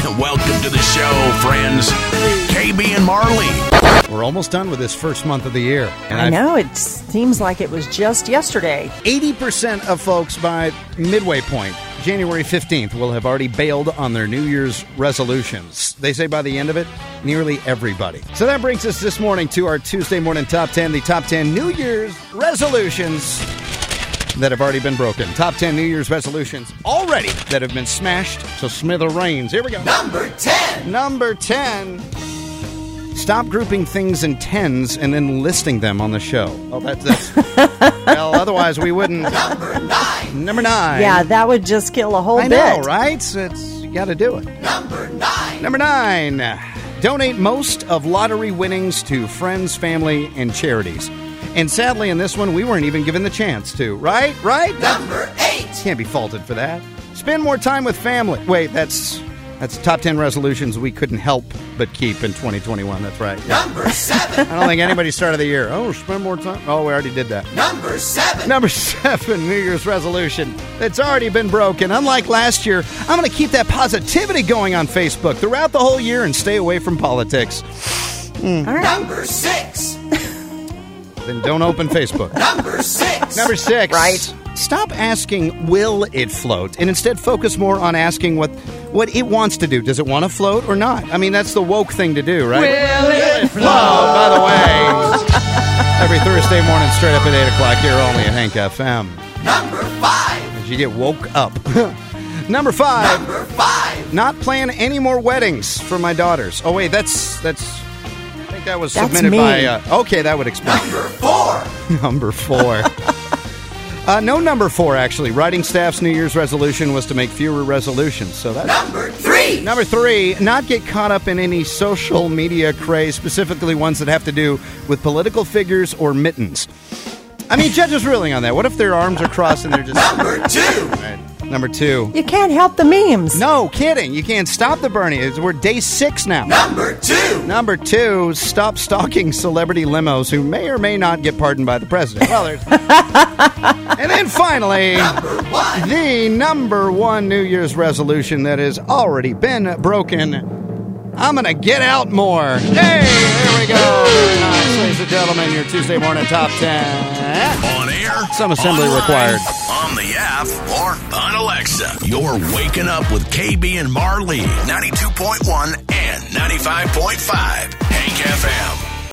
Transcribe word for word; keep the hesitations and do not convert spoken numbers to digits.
Welcome to the show, friends. K B and Marley. We're almost done with this first month of the year. And I know, it seems like it was just yesterday. eighty percent of folks by midway point, January fifteenth, will have already bailed on their New Year's resolutions. They say by the end of it, nearly everybody. So that brings us this morning to our Tuesday morning top ten, the top ten New Year's resolutions that have already been broken. Top ten New Year's resolutions already that have been smashed to smithereens. Here we go. Number ten. Number ten. Stop grouping things in tens and then listing them on the show. Oh, that's, that's well, otherwise we wouldn't. Number nine. Number nine. Yeah, that would just kill a whole I bit. know, right? It's, you got to do it. Number nine. Number nine. Donate most of lottery winnings to friends, family, and charities. And sadly, in this one, we weren't even given the chance to. Right? Right? Number eight. Can't be faulted for that. Spend more time with family. Wait, that's that's top ten resolutions we couldn't help but keep in twenty twenty-one. That's right. Yeah. Number seven. I don't think anybody started the year. Oh, spend more time. Oh, we already did that. Number seven. Number seven, New Year's resolution that's already been broken. Unlike last year, I'm going to keep that positivity going on Facebook throughout the whole year and stay away from politics. Mm. All right. Number six. Then don't open Facebook. Number six. Number six. Right. Stop asking, will it float? And instead focus more on asking what, what it wants to do. Does it want to float or not? I mean, that's the woke thing to do, right? Will it float? By the way, every Thursday morning straight up at eight o'clock here only at Hank F M. Number five. As you get woke up. Number five. Number five. Not plan any more weddings for my daughters. Oh, wait, that's... that's I think that was That's submitted me. by... Uh, okay, that would explain. Number four. Number four. uh, no number four, actually. Writing staff's New Year's resolution was to make fewer resolutions. So that's... Number three. Number three, not get caught up in any social media craze, specifically ones that have to do with political figures or mittens. I mean, judges ruling on that. What if their arms are crossed and they're just... Number two. All right. Number two. You can't help the memes. No, kidding. You can't stop the Bernie. It's- We're day six now. Number two. Number two, stop stalking celebrity limos who may or may not get pardoned by the president. Well, there's... And then finally, Number one. the number one New Year's resolution that has already been broken. I'm going to get out more. Hey, there we go. Very nice, ladies and gentlemen, your Tuesday morning top ten. On air, Some assembly online, required. on the app, or on Alexa. You're waking up with K B and Marley, ninety-two point one and ninety-five point five. Hank F M.